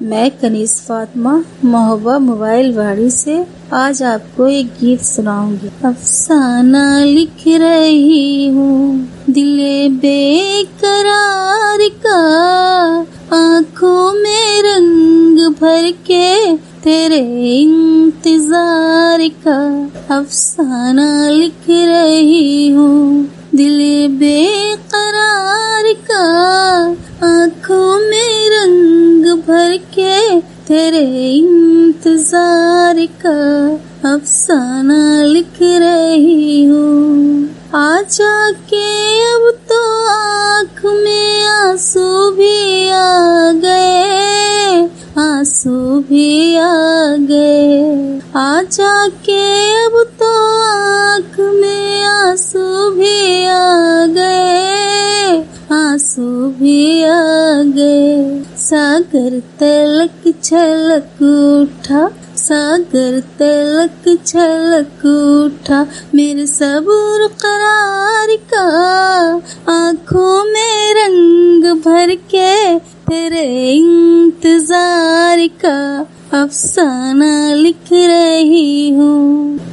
मैं कनीस फातिमा महोबा मोबाइल वाड़ी से आज आपको एक गीत सुनाऊंगी। अफसाना लिख रही हूँ दिले बेकरार का, आँखों में रंग भर के तेरे इंतजार का। अफसाना लिख रही हूँ दिले बेकरार का, आँखों में रंग भर के तेरे इंतजार का। अफसाना लिख रही हूँ आजा के अब तो आँख में आंसू भी आ गए, आंसू भी आ गए। आजा के अब तो आँख में आंसू भी आ गए, आंसू भी आ गए। सागर तलक छलक उठा, सागर तलक छलक उठा मेरे सब्र करार का, आँखों में रंग भर के तेरे इंतजार का। अफसाना लिख रही हूँ।